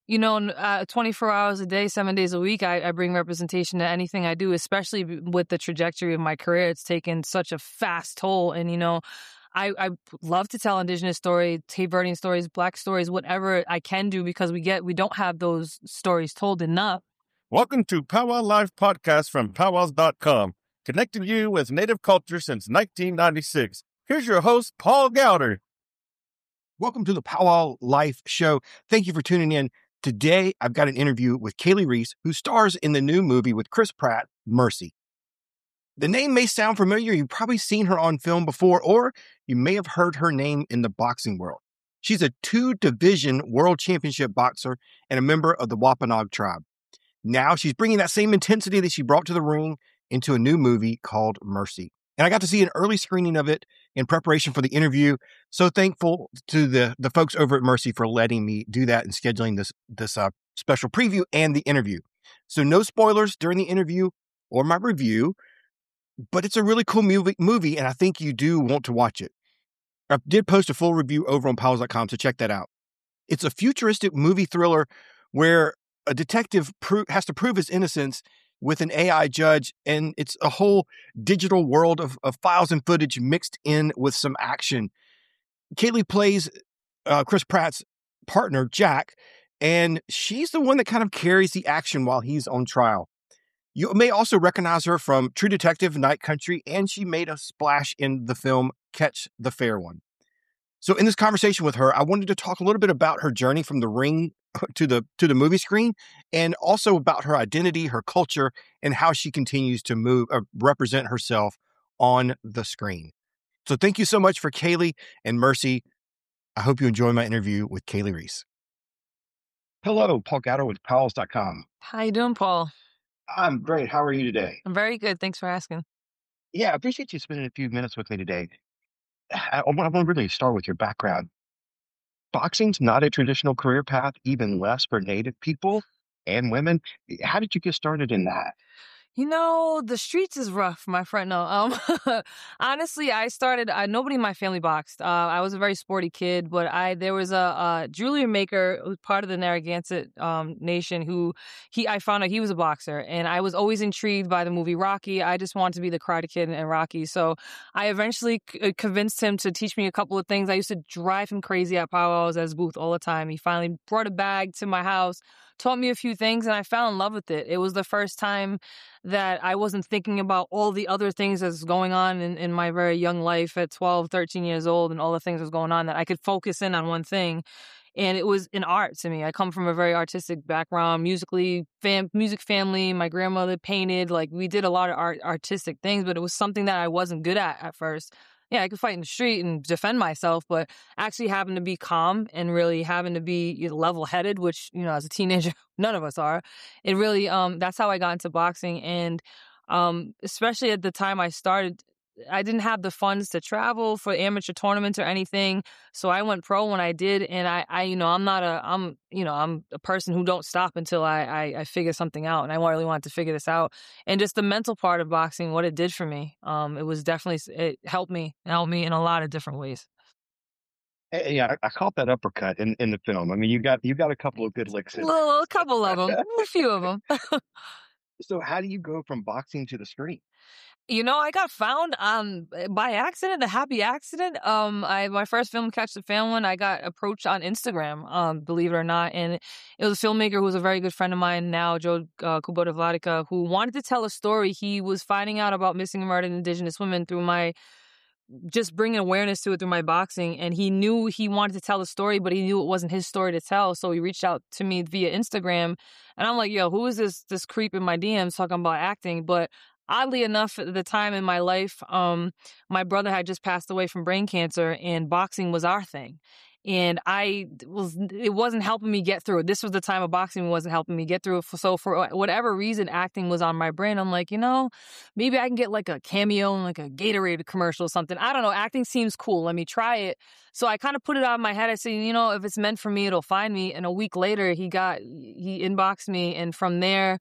24 hours a day, 7 days a week, I bring representation to anything I do, especially with the trajectory of my career. It's taken such a fast toll. And, I love to tell Indigenous stories, Cape Verdean stories, Black stories, whatever I can do, because we don't have those stories told enough. Welcome to Powwow Live Podcast from powwows.com, connecting you with Native culture since 1996. Here's your host, Paul Gowder. Welcome to the Powwow Life Show. Thank you for tuning in. Today, I've got an interview with Kali Reis, who stars in the new movie with Chris Pratt, Mercy. The name may sound familiar. You've probably seen her on film before, or you may have heard her name in the boxing world. She's a 2-division world championship boxer and a member of the Wampanoag tribe. Now she's bringing that same intensity that she brought to the ring into a new movie called Mercy. And I got to see an early screening of it in preparation for the interview. So thankful to the folks over at Mercy for letting me do that and scheduling this special preview and the interview. So no spoilers during the interview or my review, but it's a really cool movie, and I think you do want to watch it. I did post a full review over on powwows.com, so check that out. It's a futuristic movie thriller where a detective has to prove his innocence with an AI judge, and it's a whole digital world of files and footage mixed in with some action. Kali plays Chris Pratt's partner, Jack, and she's the one that kind of carries the action while he's on trial. You may also recognize her from True Detective, Night Country, and she made a splash in the film Catch the Fair One. So in this conversation with her, I wanted to talk a little bit about her journey from the ring to the movie screen, and also about her identity, her culture, and how she continues to represent herself on the screen. So thank you so much for Kali and Mercy. I hope you enjoy my interview with Kali Reis. Hello, Paul Gowder with powwows.com. How you doing, Paul? I'm great. How are you today? I'm very good. Thanks for asking. Yeah, I appreciate you spending a few minutes with me today. I want to really start with your background. Boxing's not a traditional career path, even less for Native people and women. How did you get started in that? The streets is rough, my friend. No, honestly, nobody in my family boxed. I was a very sporty kid, but there was a jewelry maker who was part of the Narragansett Nation I found out he was a boxer, and I was always intrigued by the movie Rocky. I just wanted to be the Karate Kid in Rocky. So I eventually convinced him to teach me a couple of things. I used to drive him crazy at powwows as Booth all the time. He finally brought a bag to my house, taught me a few things, and I fell in love with it. It was the first time that I wasn't thinking about all the other things that's going on in my very young life at 12, 13 years old, and all the things that's going on, that I could focus in on one thing. And it was an art to me. I come from a very artistic background, music family. My grandmother painted. Like, we did a lot of artistic things, but it was something that I wasn't good at first. Yeah, I could fight in the street and defend myself, but actually having to be calm and really having to be level-headed, which, as a teenager, none of us are. It really, that's how I got into boxing. And especially at the time I started, I didn't have the funds to travel for amateur tournaments or anything. So I went pro when I did. And I'm a person who don't stop until I figure something out. And I really wanted to figure this out. And just the mental part of boxing, what it did for me, it helped me in a lot of different ways. Yeah, I caught that uppercut in the film. I mean, you got a couple of good licks in. A couple of them, a few of them. So how do you go from boxing to the screen? I got found by accident, a happy accident. My first film, Catch the Fair One, I got approached on Instagram, believe it or not. And it was a filmmaker who was a very good friend of mine now, Joe Kubota Vladica, who wanted to tell a story. He was finding out about missing and murdered Indigenous women through just bringing awareness to it through my boxing. And he knew he wanted to tell a story, but he knew it wasn't his story to tell. So he reached out to me via Instagram. And I'm like, yo, who is this creep in my DMs talking about acting? But oddly enough, at the time in my life, my brother had just passed away from brain cancer, and boxing was our thing. And it wasn't helping me get through it. This was the time of boxing wasn't helping me get through it. So for whatever reason, acting was on my brain. I'm like, maybe I can get like a cameo in like a Gatorade commercial or something. I don't know. Acting seems cool. Let me try it. So I kind of put it out of my head. I said, if it's meant for me, it'll find me. And a week later, he inboxed me. And from there,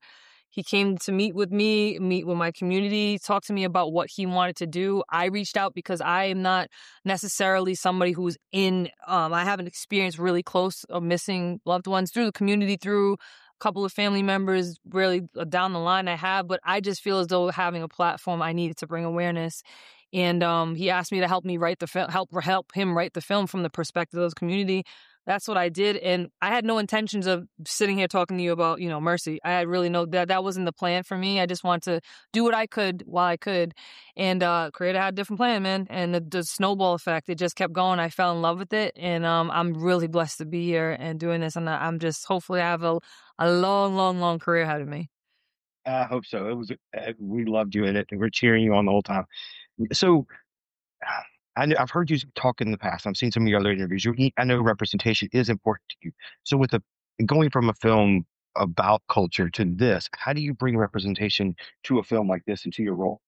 He came to meet with me, meet with my community, talk to me about what he wanted to do. I reached out because I am not necessarily somebody who's I haven't experienced really close of missing loved ones through the community, through a couple of family members, really down the line I have, but I just feel as though having a platform, I needed to bring awareness. And he asked me to help me write the film, help him write the film from the perspective of the community. That's what I did. And I had no intentions of sitting here talking to you about, Mercy. I had really that wasn't the plan for me. I just wanted to do what I could while I could. And Creator had a different plan, man. And the snowball effect, it just kept going. I fell in love with it. And I'm really blessed to be here and doing this. And I'm just, hopefully I have a long, long, long career ahead of me. I hope so. It was, we loved you in it, and we're cheering you on the whole time. So I've heard you talk in the past. I've seen some of your other interviews. I know representation is important to you. So going from a film about culture to this, how do you bring representation to a film like this and to your role?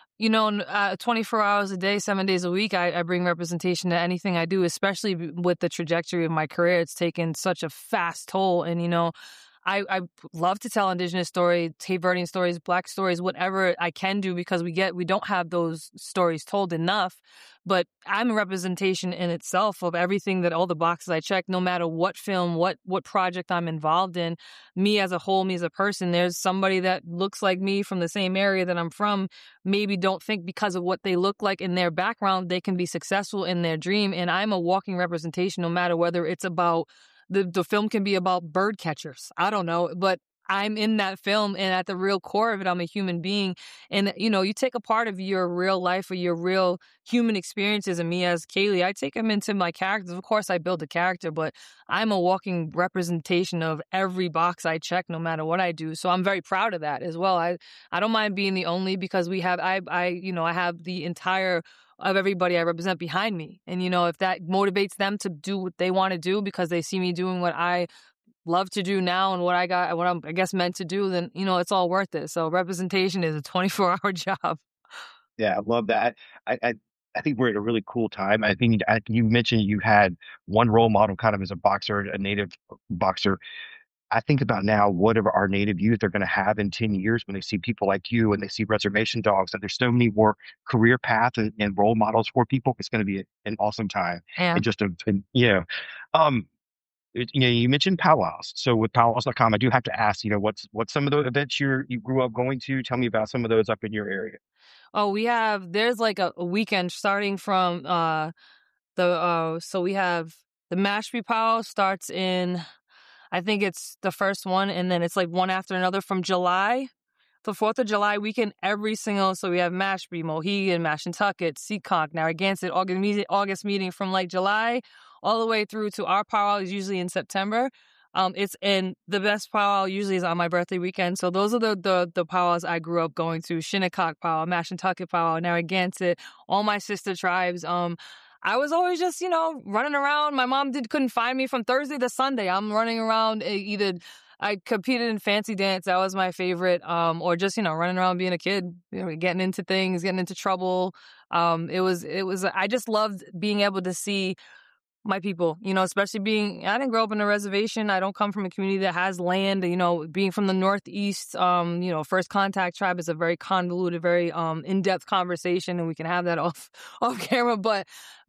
24 hours a day, 7 days a week, I bring representation to anything I do, especially with the trajectory of my career. It's taken such a fast toll. And, I love to tell Indigenous stories, Cape Verdean stories, Black stories, whatever I can do, because we don't have those stories told enough. But I'm a representation in itself of everything, that all the boxes I check, no matter what film, what project I'm involved in. Me as a whole, me as a person, there's somebody that looks like me from the same area that I'm from, maybe don't think because of what they look like in their background, they can be successful in their dream. And I'm a walking representation, no matter whether it's about the film can be about bird catchers. I don't know, but I'm in that film, and at the real core of it, I'm a human being. And, you take a part of your real life or your real human experiences, and me as Kaylee, I take them into my characters. Of course, I build a character, but I'm a walking representation of every box I check, no matter what I do. So I'm very proud of that as well. I don't mind being the only, because I have the entire of everybody I represent behind me. And, if that motivates them to do what they want to do because they see me doing what I love to do now and what I'm, I guess, meant to do, then, it's all worth it. So representation is a 24-hour job. Yeah, I love that. I think we're at a really cool time. I think you mentioned you had one role model kind of as a boxer, a native boxer. I think about now, what are our native youth are going to have in 10 years when they see people like you and they see reservation dogs, and there's so many more career paths and role models for people. It's going to be an awesome time. Yeah. And just, you mentioned powwows. So with powwows.com, I do have to ask, what's some of the events you grew up going to? Tell me about some of those up in your area. Oh, there's like a weekend starting from, so we have the Mashpee Powwow starts in, I think it's the first one, and then it's like one after another from July. The 4th of July weekend, so we have Mashpee, Mohegan, Mashantucket, Seekonk, Narragansett, August meeting from like July all the way through to our powwow is usually in September. The best powwow usually is on my birthday weekend. So those are the powwows I grew up going to: Shinnecock powwow, Mashantucket powwow, Narragansett, all my sister tribes. I was always just, running around. My mom couldn't find me from Thursday to Sunday. I'm running around. I competed in fancy dance. That was my favorite. Or just, running around being a kid, getting into things, getting into trouble. I just loved being able to see my people, especially I didn't grow up in a reservation. I don't come from a community that has land, being from the Northeast, First Contact Tribe is a very convoluted, very in-depth conversation, and we can have that off camera. But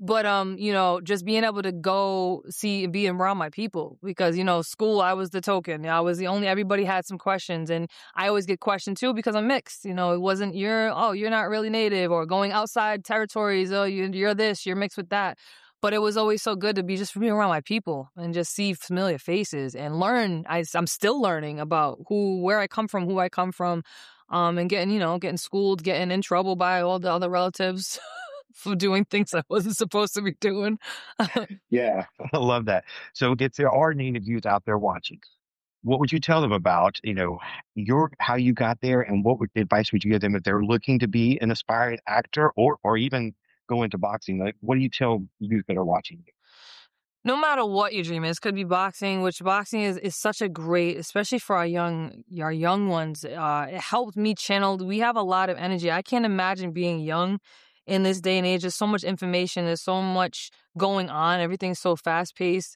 just being able to go see and be around my people, because, school, I was the token. I was the only, everybody had some questions, and I always get questioned too because I'm mixed. It wasn't you're not really native, or going outside territories. Oh, you're this, you're mixed with that. But it was always so good to be around my people and just see familiar faces and learn. I'm still learning about where I come from, who I come from, and getting schooled, getting in trouble by all the other relatives for doing things I wasn't supposed to be doing. Yeah, I love that. So if there are native youth out there watching, what would you tell them about, how you got there, and what advice would you give them if they're looking to be an aspiring actor or even go into boxing? Like, what do you tell youth that are watching you? No matter what your dream is, could be boxing, which boxing is such a great, especially for our young ones. It helped me channel. We have a lot of energy. I can't imagine being young in this day and age. There's so much information. There's so much going on. Everything's so fast paced.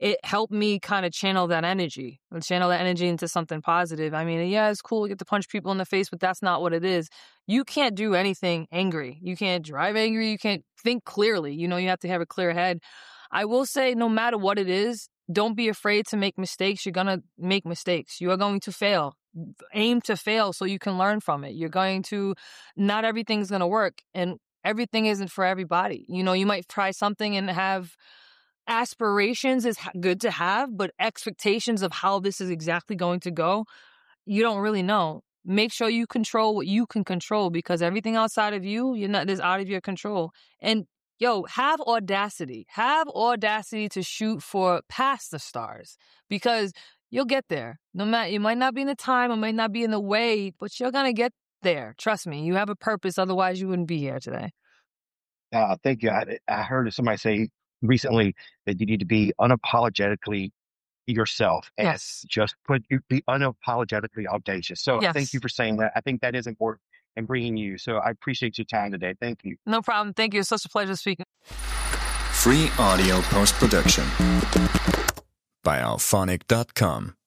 it helped me kind of channel that energy into something positive. I mean, yeah, it's cool to get to punch people in the face, but that's not what it is. You can't do anything angry. You can't drive angry. You can't think clearly. You have to have a clear head. I will say, no matter what it is, don't be afraid to make mistakes. You're going to make mistakes. You are going to fail. Aim to fail so you can learn from it. Not everything's going to work, and everything isn't for everybody. You might try something and have aspirations is good to have, but expectations of how this is exactly going to go, you don't really know. Make sure you control what you can control, because everything outside of you, is out of your control. And have audacity. Have audacity to shoot for past the stars, because you'll get there. No matter, it might not be in the time, it might not be in the way, but you're going to get there. Trust me, you have a purpose. Otherwise, you wouldn't be here today. Thank you. I heard somebody say recently that you need to be unapologetically yourself and Yes. just be unapologetically audacious. So Yes. Thank you for saying that. I think that is important and bringing you. So I appreciate your time today. Thank you. No problem. Thank you. It's such a pleasure speaking. Free audio post-production by Auphonic.com.